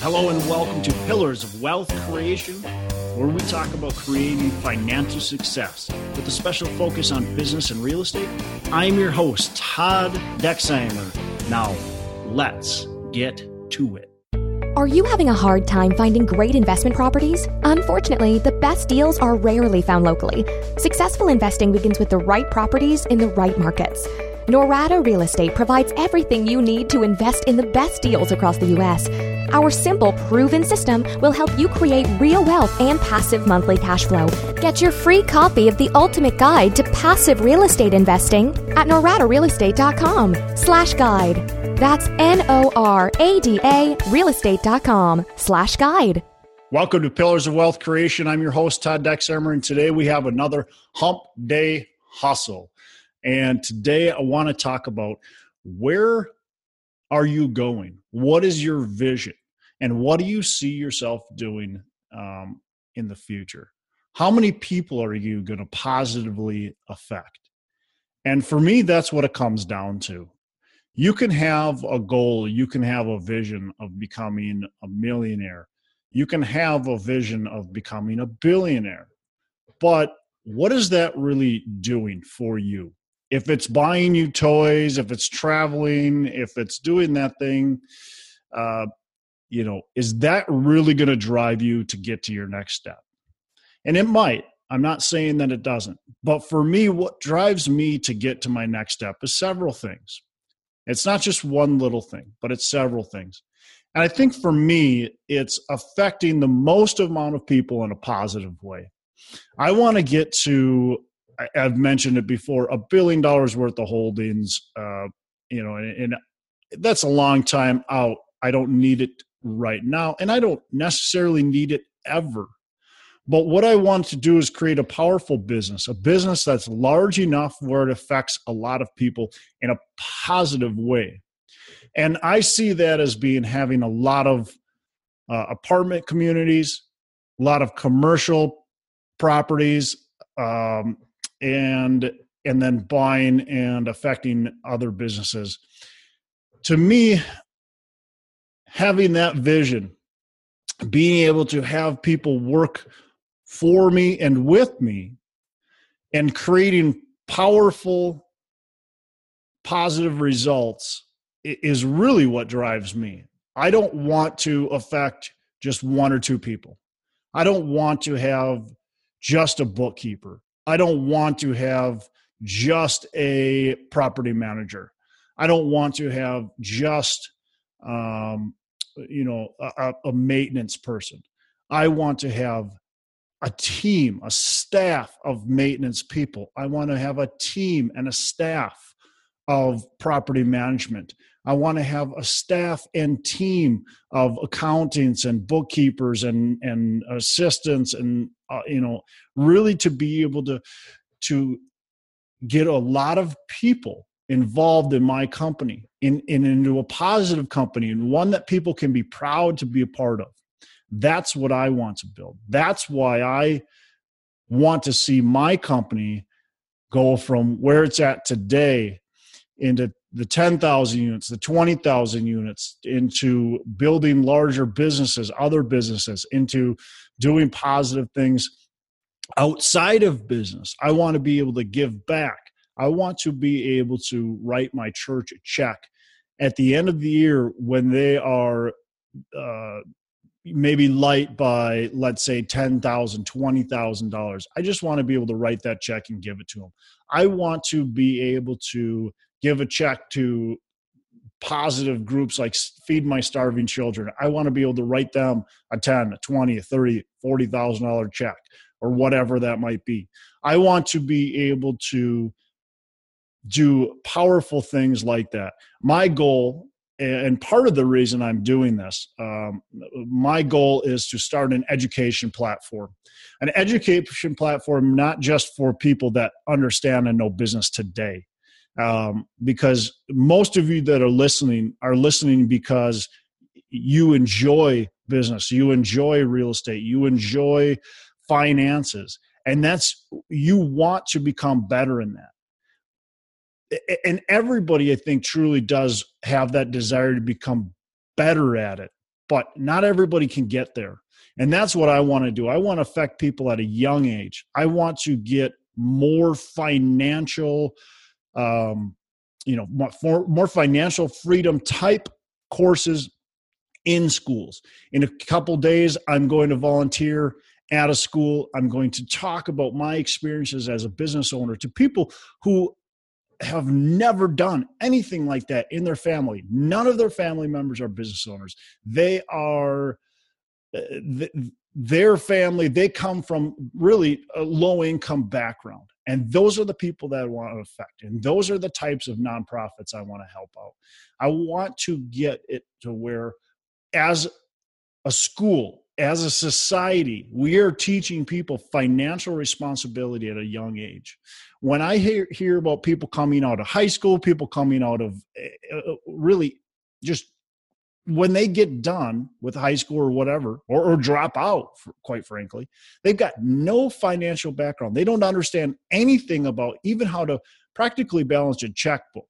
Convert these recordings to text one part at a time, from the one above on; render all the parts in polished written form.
Hello and welcome to Pillars of Wealth Creation, where we talk about creating financial success with a special focus on business and real estate. I'm your host, Todd Dexheimer. Now, let's get to it. Are you having a hard time finding great investment properties? Unfortunately, the best deals are rarely found locally. Successful investing begins with the right properties in the right markets. Norada Real Estate provides everything you need to invest in the best deals across the U.S. Our simple, proven system will help you create real wealth and passive monthly cash flow. Get your free copy of the ultimate guide to passive real estate investing at noradarealestate.com/guide. That's NORADA realestate.com/guide. Welcome to Pillars of Wealth Creation. I'm your host, Todd Dexheimer, and today we have another Hump Day Hustle. And today I want to talk about where are you going? What is your vision? And what do you see yourself doing in the future? How many people are you going to positively affect? And for me, that's what it comes down to. You can have a goal. You can have a vision of becoming a millionaire. You can have a vision of becoming a billionaire. But what is that really doing for you? If it's buying you toys, if it's traveling, if it's doing that thing, is that really going to drive you to get to your next step? And it might. I'm not saying that it doesn't. But for me, what drives me to get to my next step is several things. It's not just one little thing, but it's several things. And I think for me, it's affecting the most amount of people in a positive way. I want to get to, I've mentioned it before, $1 billion worth of holdings, and that's a long time out. I don't need it right now, and I don't necessarily need it ever. But what I want to do is create a powerful business, a business that's large enough where it affects a lot of people in a positive way. And I see that as having a lot of apartment communities, a lot of commercial properties, and then buying and affecting other businesses. To me, having that vision, being able to have people work for me and with me, and creating powerful, positive results is really what drives me. I don't want to affect just one or two people. I don't want to have just a bookkeeper. I don't want to have just a property manager. I don't want to have just, a maintenance person. I want to have a team, a staff of maintenance people. I want to have a team and a staff of property management. I want to have a staff and team of accountants and bookkeepers and assistants and, really to be able to get a lot of people involved in my company, into a positive company, and one that people can be proud to be a part of. That's what I want to build. That's why I want to see my company go from where it's at today into the 10,000 units, the 20,000 units, into building larger businesses, other businesses, into doing positive things outside of business. I want to be able to give back. I want to be able to write my church a check at the end of the year when they are maybe light by, let's say, $10,000, $20,000. I just want to be able to write that check and give it to them. I want to be able to give a check to positive groups like Feed My Starving Children. I want to be able to write them a $10,000, a $20,000, a $30,000, $40,000 check, or whatever that might be. I want to be able to do powerful things like that. My goal, and part of the reason I'm doing this, my goal is to start an education platform. An education platform not just for people that understand and know business today, because most of you that are listening because you enjoy business, you enjoy real estate, you enjoy finances, and you want to become better in that. And everybody, I think, truly does have that desire to become better at it. but not everybody can get there. And that's what I want to do. I want to affect people at a young age. I want to get more financial, more financial freedom type courses in schools. In a couple days, I'm going to volunteer at a school. I'm going to talk about my experiences as a business owner to people who have never done anything like that in their family. None of their family members are business owners. They are their family. They come from really a low income background. And those are the people that I want to affect. And those are the types of nonprofits I want to help out. I want to get it to where, as a school, as a society, we are teaching people financial responsibility at a young age. When I hear about people coming out of high school, people coming out of really just when they get done with high school or whatever, or drop out, quite frankly, they've got no financial background. They don't understand anything about even how to practically balance a checkbook.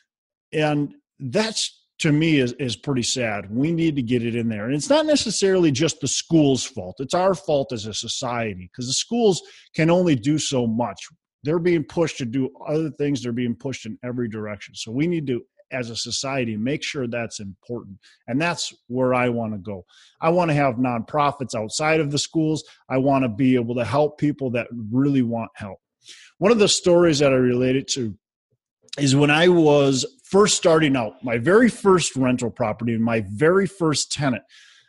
And that's, to me, is pretty sad. We need to get it in there. And it's not necessarily just the school's fault. It's our fault as a society, because the schools can only do so much. They're being pushed to do other things. They're being pushed in every direction. So we need to, as a society, make sure that's important. And that's where I want to go. I want to have nonprofits outside of the schools. I want to be able to help people that really want help. One of the stories that I related to is when I was first starting out, my very first rental property, and my very first tenant,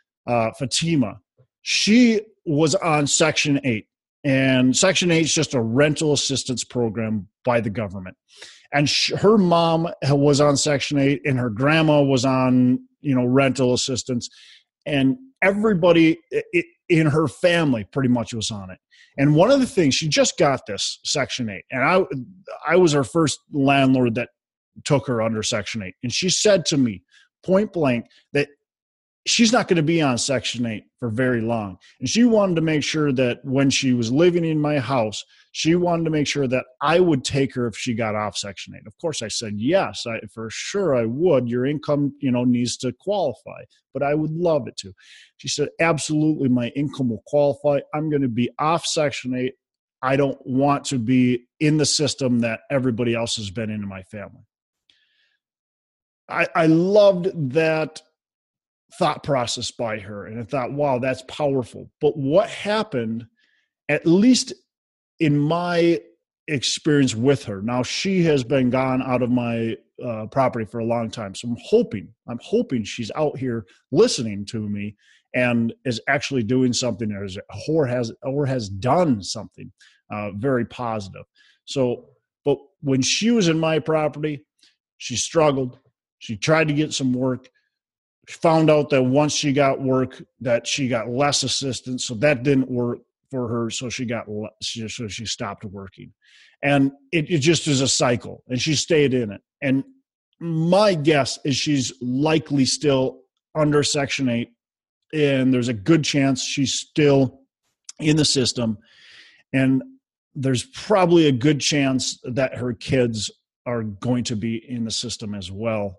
Fatima, she was on Section 8. And Section 8 is just a rental assistance program by the government. And her mom was on Section 8, and her grandma was on, rental assistance. And everybody in her family pretty much was on it. And one of the things, she just got this Section 8. And I was her first landlord that took her under Section 8. And she said to me point blank that she's not going to be on Section 8 for very long. And she wanted to make sure that when she was living in my house, she wanted to make sure that I would take her if she got off Section 8. Of course, I said, yes, for sure I would. Your income, needs to qualify, but I would love it to. She said, absolutely, my income will qualify. I'm going to be off Section 8. I don't want to be in the system that everybody else has been in my family. I loved that thought process by her, and I thought, wow, that's powerful. But what happened, at least in my experience with her, now she has been gone out of my property for a long time, so I'm hoping she's out here listening to me and is actually doing something, or has done something very positive. So, but when she was in my property, she struggled. She tried to get some work. She found out that once she got work, that she got less assistance, so that didn't work for her. So she stopped working, and it just is a cycle. And she stayed in it. And my guess is she's likely still under Section 8, and there's a good chance she's still in the system. And there's probably a good chance that her kids are going to be in the system as well.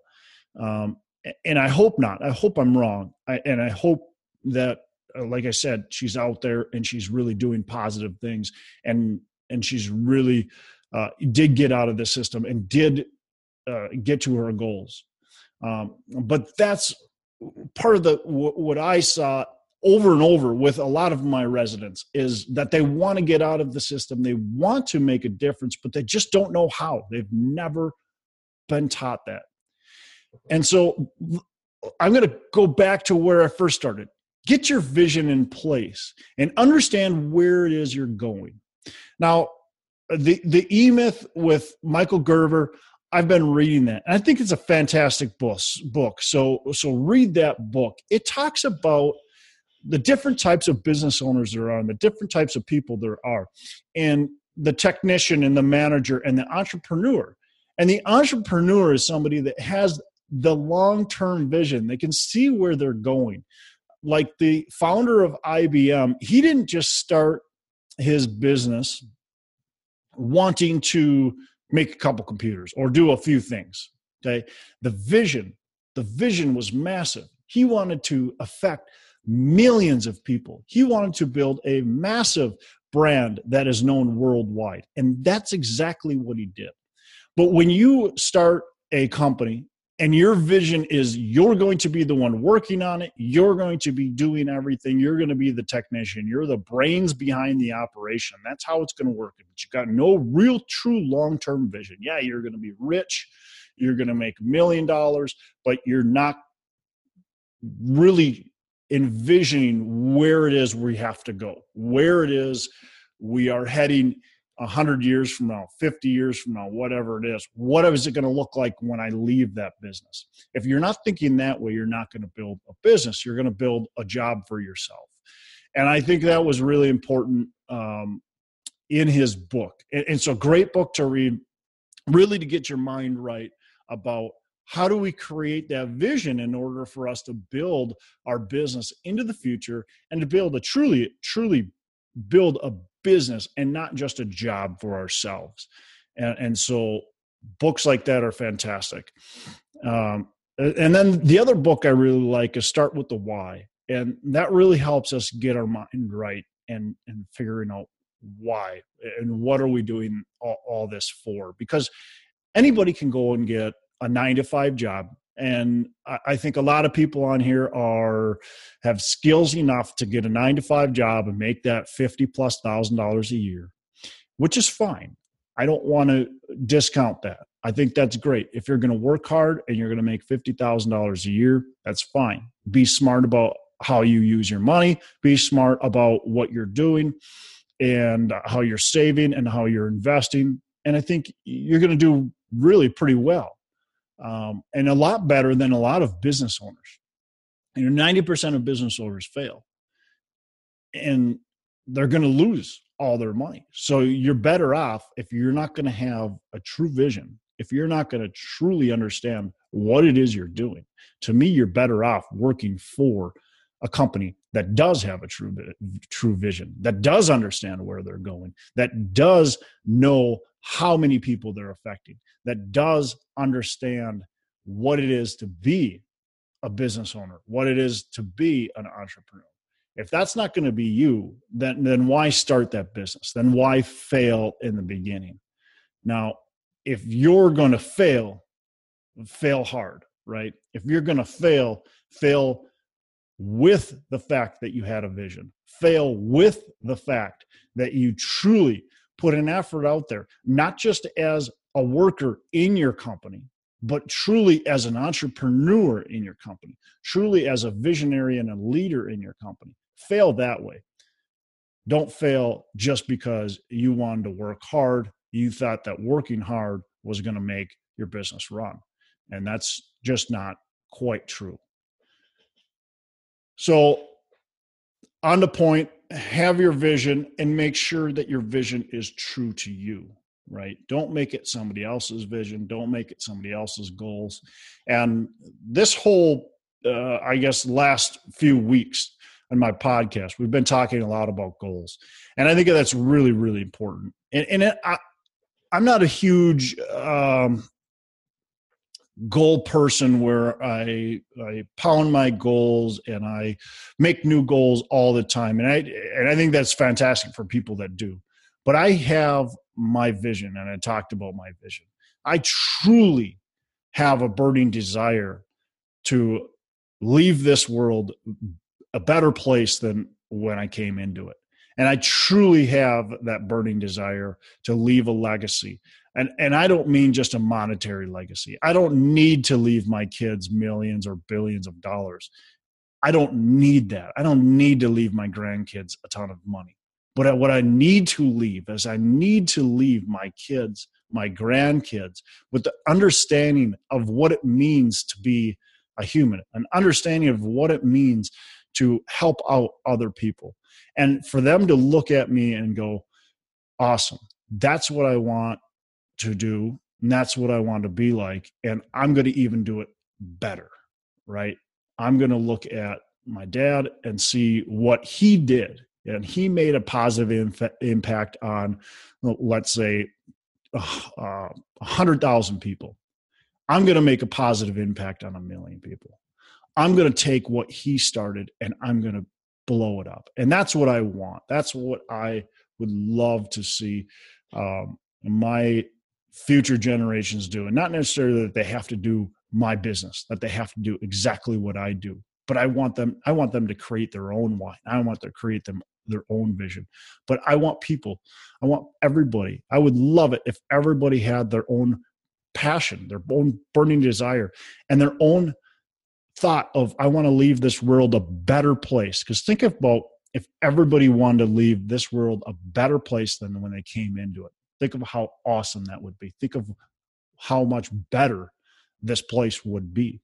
And I hope not. I hope I'm wrong. I hope that, like I said, she's out there and she's really doing positive things, and she's really did get out of the system and did get to her goals. But that's part of what I saw over and over with a lot of my residents, is that they want to get out of the system. They want to make a difference, but they just don't know how. They've never been taught that. And so I'm going to go back to where I first started. Get your vision in place and understand where it is you're going. Now, the E-Myth with Michael Gerber, I've been reading that, and I think it's a fantastic book. So read that book. It talks about the different types of business owners there are, and the different types of people there are, and the technician and the manager and the entrepreneur. And the entrepreneur is somebody that has the long-term vision. They can see where they're going. Like the founder of IBM, he didn't just start his business wanting to make a couple computers or do a few things. Okay. The vision was massive. He wanted to affect millions of people. He wanted to build a massive brand that is known worldwide. And that's exactly what he did. But when you start a company and your vision is you're going to be the one working on it, you're going to be doing everything, you're going to be the technician, you're the brains behind the operation. That's how it's going to work. But you've got no real, true long-term vision. Yeah, you're going to be rich, you're going to make $1 million, but you're not really envisioning where it is we have to go, where it is we are heading 100 years from now, 50 years from now, whatever it is. What is it going to look like when I leave that business? If you're not thinking that way, you're not going to build a business. You're going to build a job for yourself. And I think that was really important in his book. And so great book to read, really to get your mind right about how do we create that vision in order for us to build our business into the future and to be able to truly build a business and not just a job for ourselves. And so books like that are fantastic. And then the other book I really like is Start with the Why. And that really helps us get our mind right and figuring out why and what are we doing all this for? Because anybody can go and get a 9-to-5 job. And I think a lot of people on here have skills enough to get a 9-to-5 job and make that $50,000+ a year, which is fine. I don't want to discount that. I think that's great. If you're going to work hard and you're going to make $50,000 a year, that's fine. Be smart about how you use your money. Be smart about what you're doing and how you're saving and how you're investing. And I think you're going to do really pretty well. And a lot better than a lot of business owners. 90% of business owners fail. And they're going to lose all their money. So you're better off if you're not going to have a true vision, if you're not going to truly understand what it is you're doing. To me, you're better off working for a company that does have a true vision, that does understand where they're going, that does know how many people they're affecting, that does understand what it is to be a business owner, what it is to be an entrepreneur. If that's not going to be you, then why start that business? Then why fail in the beginning? Now, if you're going to fail hard, right? If you're going to fail with the fact that you had a vision, fail with the fact that you truly put an effort out there, not just as a worker in your company, but truly as an entrepreneur in your company, truly as a visionary and a leader in your company. Fail that way. Don't fail just because you wanted to work hard. You thought that working hard was going to make your business run. And that's just not quite true. So on the point, have your vision and make sure that your vision is true to you, right? Don't make it somebody else's vision. Don't make it somebody else's goals. And this whole, last few weeks on my podcast, we've been talking a lot about goals. And I think that's really, really important. I'm not a huge goal person where I pound my goals and I make new goals all the time. And I think that's fantastic for people that do. But I have my vision, and I talked about my vision. I truly have a burning desire to leave this world a better place than when I came into it. And I truly have that burning desire to leave a legacy. And I don't mean just a monetary legacy. I don't need to leave my kids millions or billions of dollars. I don't need that. I don't need to leave my grandkids a ton of money. But what I need to leave is I need to leave my kids, my grandkids, with the understanding of what it means to be a human, an understanding of what it means to help out other people. And for them to look at me and go, awesome, that's what I want to do. And that's what I want to be like. And I'm going to even do it better, right? I'm going to look at my dad and see what he did. And he made a positive impact on, let's say, 100,000 people. I'm going to make a positive impact on 1 million people. I'm going to take what he started and I'm going to blow it up. And that's what I want. That's what I would love to see my future generations do. And not necessarily that they have to do my business, that they have to do exactly what I do, but I want them to create their own wine. I want to create their own vision. But I want people, I want everybody. I would love it if everybody had their own passion, their own burning desire, and their own thought of, I want to leave this world a better place. Because think about if everybody wanted to leave this world a better place than when they came into it. Think of how awesome that would be. Think of how much better this place would be.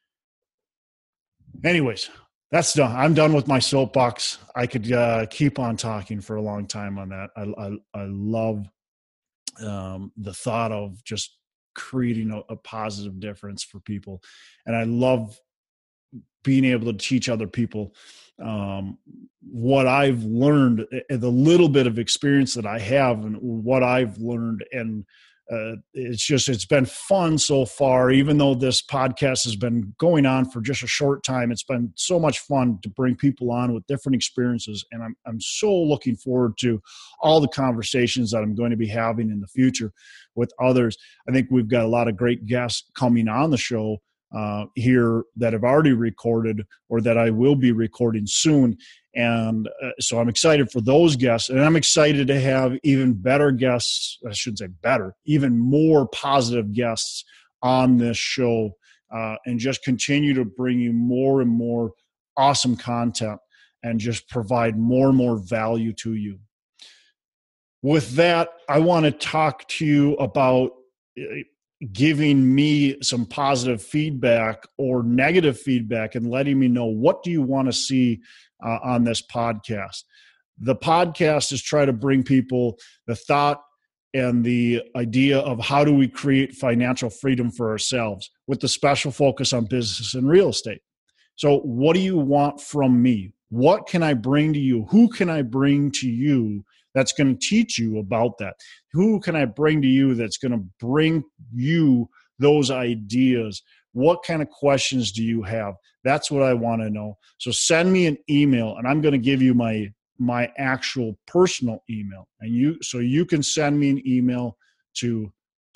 Anyways, that's done. I'm done with my soapbox. I could keep on talking for a long time on that. I love the thought of just creating a positive difference for people. And I love being able to teach other people what I've learned, the little bit of experience that I have and what I've learned. And it's been fun so far, even though this podcast has been going on for just a short time. It's been so much fun to bring people on with different experiences. And I'm so looking forward to all the conversations that I'm going to be having in the future with others. I think we've got a lot of great guests coming on the show here that have already recorded or that I will be recording soon. And so I'm excited for those guests, and I'm excited to have even better guests. I shouldn't say better, even more positive guests on this show, and just continue to bring you more and more awesome content and just provide more and more value to you. With that, I want to talk to you about giving me some positive feedback or negative feedback and letting me know, what do you want to see on this podcast? The podcast is try to bring people the thought and the idea of how do we create financial freedom for ourselves, with the special focus on business and real estate. So what do you want from me? What can I bring to you? Who can I bring to you that's going to teach you about that? Who can I bring to you that's going to bring you those ideas? What kind of questions do you have? That's what I want to know. So send me an email, and I'm going to give you my actual personal email. And you can send me an email to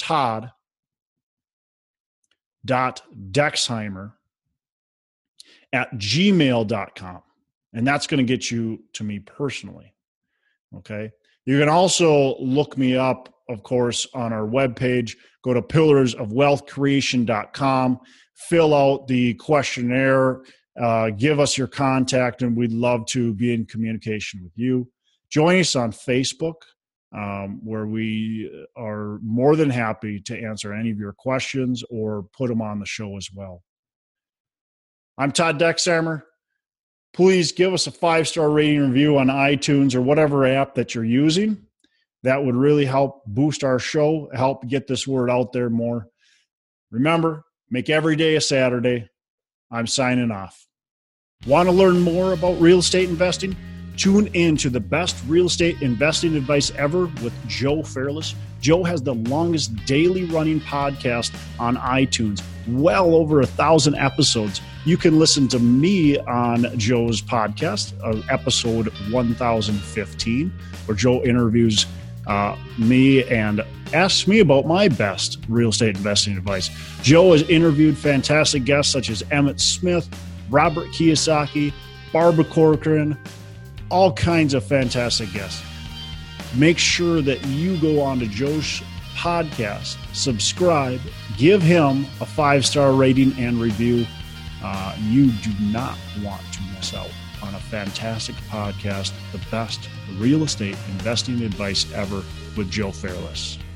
todd.dexheimer@gmail.com. And that's going to get you to me personally. Okay. You can also look me up, of course, on our webpage. Go to pillarsofwealthcreation.com, fill out the questionnaire, give us your contact, and we'd love to be in communication with you. Join us on Facebook, where we are more than happy to answer any of your questions or put them on the show as well. I'm Todd Dexheimer. Please give us a 5-star rating review on iTunes or whatever app that you're using. That would really help boost our show, help get this word out there more. Remember, make every day a Saturday. I'm signing off. Want to learn more about real estate investing? Tune in to the best real estate investing advice ever with Joe Fairless. Joe has the longest daily running podcast on iTunes, well over 1,000 episodes. You can listen to me on Joe's podcast, episode 1015, where Joe interviews me and asks me about my best real estate investing advice. Joe has interviewed fantastic guests such as Emmett Smith, Robert Kiyosaki, Barbara Corcoran, all kinds of fantastic guests. Make sure that you go on to Joe's podcast, subscribe, give him a 5-star rating and review. You do not want to miss out on a fantastic podcast, the best real estate investing advice ever with Joe Fairless.